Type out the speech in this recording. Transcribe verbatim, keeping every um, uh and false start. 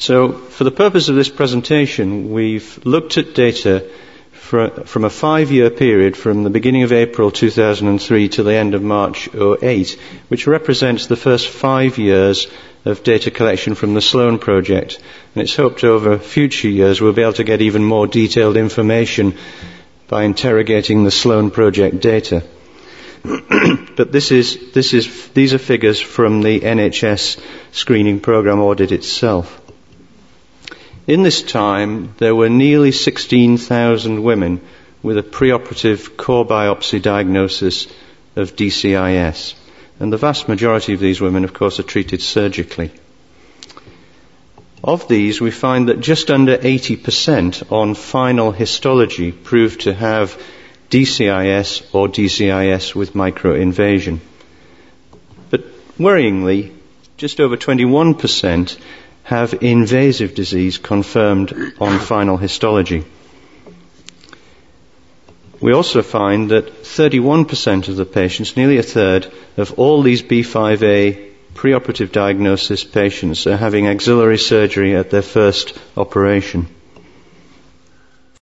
So, for the purpose of this presentation, we've looked at data for, from a five-year period from the beginning of April two thousand three to the end of March oh eight, which represents the first five years of data collection from the Sloan Project. And it's hoped over future years we'll be able to get even more detailed information by interrogating the Sloan Project data. But this is, this is, these are figures from the N H S screening program audit itself. In this time, there were nearly sixteen thousand women with a preoperative core biopsy diagnosis of D C I S. And the vast majority of these women, of course, are treated surgically. Of these, we find that just under eighty percent on final histology proved to have D C I S or D C I S with microinvasion. But worryingly, just over twenty-one percent have invasive disease confirmed on final histology. We also find that thirty-one percent of the patients, nearly a third, of all these B five A preoperative diagnosis patients are having axillary surgery at their first operation.